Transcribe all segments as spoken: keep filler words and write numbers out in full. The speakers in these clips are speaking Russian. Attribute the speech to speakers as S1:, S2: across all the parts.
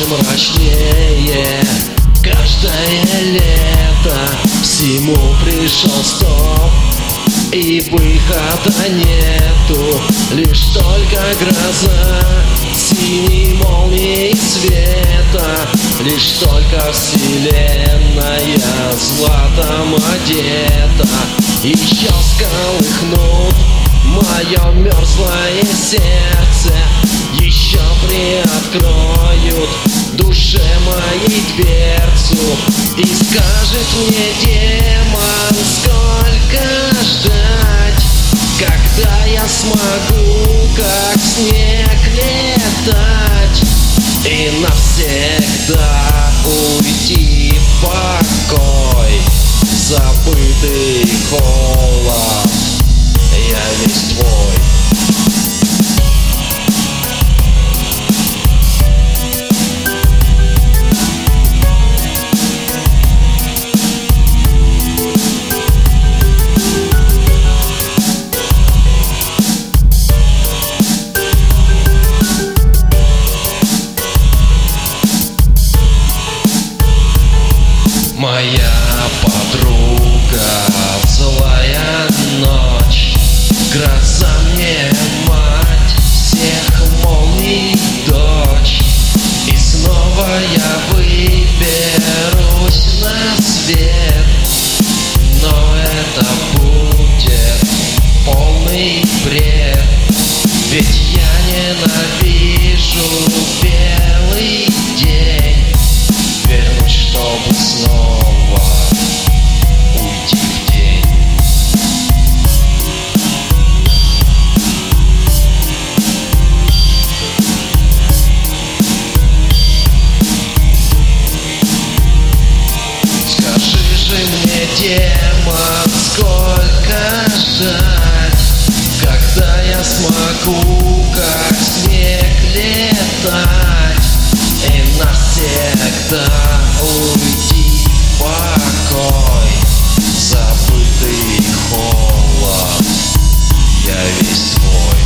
S1: мрачнее каждое лето. Всему пришел стоп, и выхода нету. Лишь только гроза синей молнии света. Лишь только вселенная златом одета. Еще сколыхнут мое мерзлое сердце. Еще приоткроют душе моей дверцу. И скажет мне демон, сколько ждать, когда я смогу, как снег, летать и навсегда уйти в покой, забытый холод. Я весь твой. Моя подруга, злая ночь, гроза мне мать, всех молний дочь. И снова я выберусь на свет, но это будет полный бред. Ведь я ненавижу белый день. Вернусь, чтобы снова уйти в день. Скажи же мне, демон, сколько ждать, когда я смогу, как снег, летать и навсегда уйти в покой, забытый холод. Я весь твой.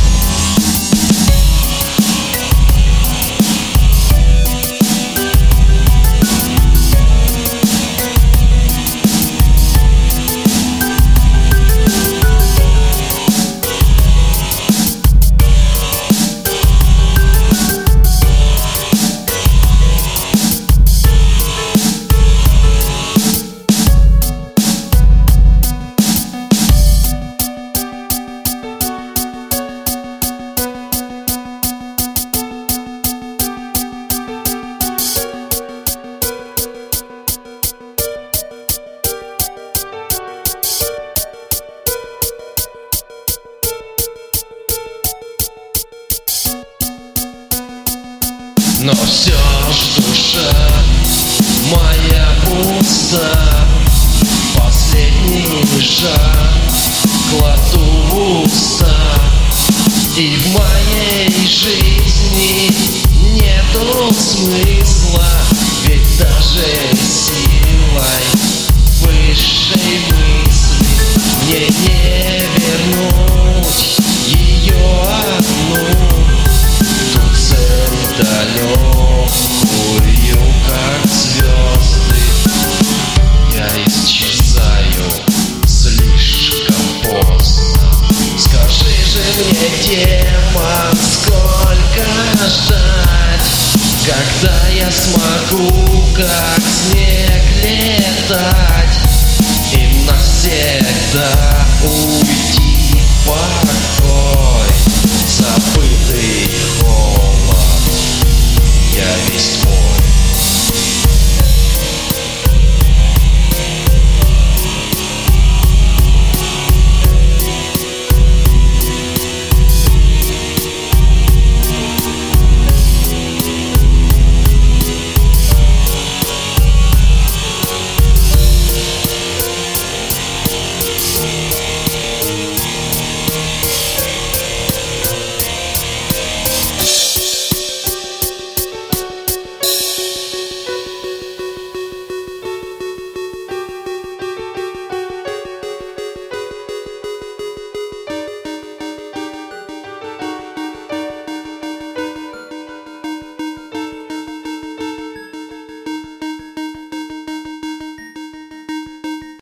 S1: Но все ж душа моя пуста, последний шаг кладу в уста. И в моей жизни нету смысла, ведь даже силой высшей мысли мне не вернуть ее одну. Ту цель далекую, как звезды, я исчезаю слишком поздно. Скажи же мне, демон, сколько ждать, когда я смогу, как снег, летать и навсегда уйти в покой.